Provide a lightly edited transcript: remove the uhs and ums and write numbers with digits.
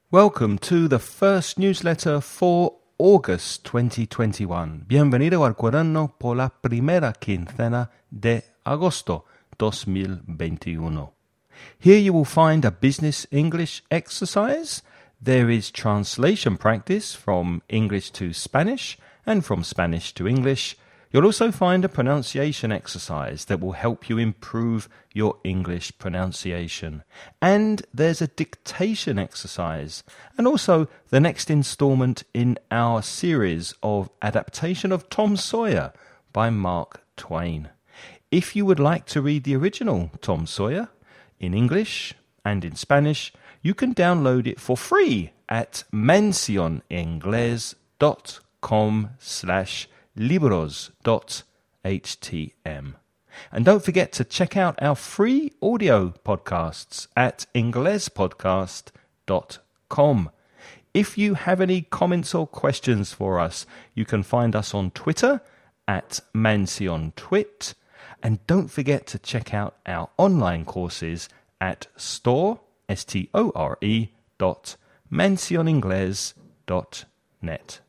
Welcome to the first newsletter for August 2021. Bienvenido al cuaderno por la primera quincena de agosto 2021. Here you will find a business English exercise. There is translation practice from English to Spanish and from Spanish to English. You'll also find a pronunciation exercise that will help you improve your English pronunciation. And there's a dictation exercise. And also the next installment in our series of adaptation of Tom Sawyer by Mark Twain. If you would like to read the original Tom Sawyer in English and in Spanish, you can download it for free at mencioningles.com/libros.htm. And don't forget to check out our free audio podcasts at inglespodcast.com. If you have any comments or questions for us, you can find us on Twitter at menciontwit. And don't forget to check out our online courses at store.mencioningles.net.